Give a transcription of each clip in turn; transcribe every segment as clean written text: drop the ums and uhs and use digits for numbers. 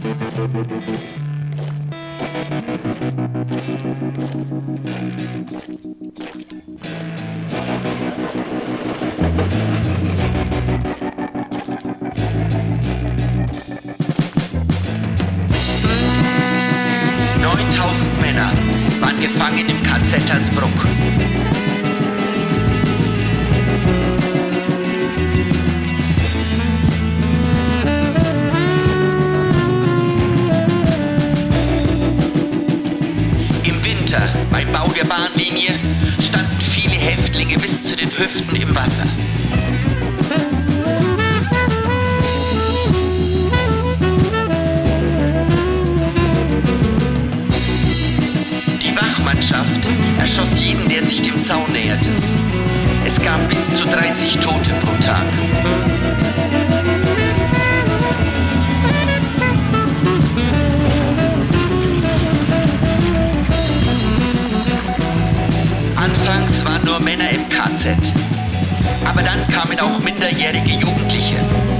Männer waren gefangen im KZ Hersbruck. Im Winter beim Bau der Bahnlinie standen viele Häftlinge bis zu den Hüften im Wasser. Die Wachmannschaft erschoss jeden, der sich dem Zaun näherte. Es gab bis zu 30 Tote pro Tag. Anfangs waren nur Männer im KZ, aber dann kamen auch minderjährige Jugendliche.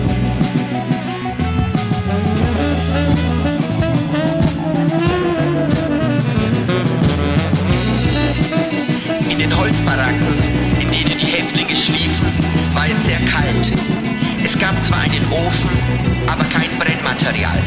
In den Holzbaracken, in denen die Häftlinge schliefen, war es sehr kalt. Es gab zwar einen Ofen, aber kein Brennmaterial.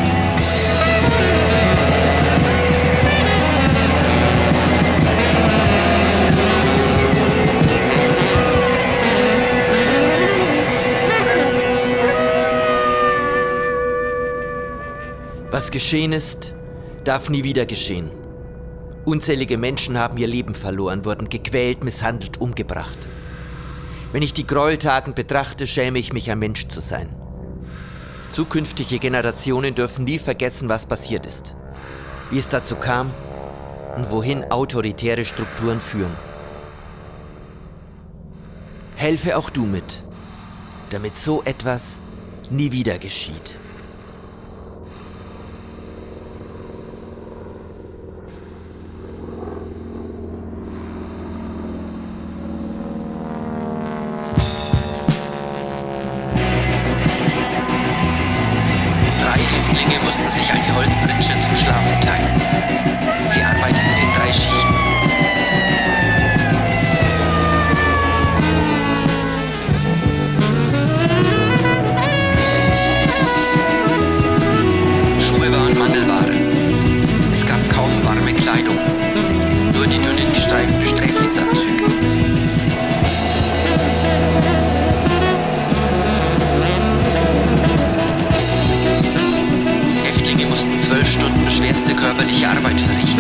Was geschehen ist, darf nie wieder geschehen. Unzählige Menschen haben ihr Leben verloren, wurden gequält, misshandelt, umgebracht. Wenn ich die Gräueltaten betrachte, schäme ich mich, ein Mensch zu sein. Zukünftige Generationen dürfen nie vergessen, was passiert ist, wie es dazu kam und wohin autoritäre Strukturen führen. Helfe auch du mit, damit so etwas nie wieder geschieht. Häftlinge mussten sich eine Holzpritsche zum Schlafen teilen. Sie arbeiteten in 3 Schichten. Schuhe waren Mangelware. Es gab kaum warme Kleidung, nur die dünnen gestreiften Sträflingsanzüge. Häftlinge mussten 12 Stunden schwerste körperliche Arbeit verrichten.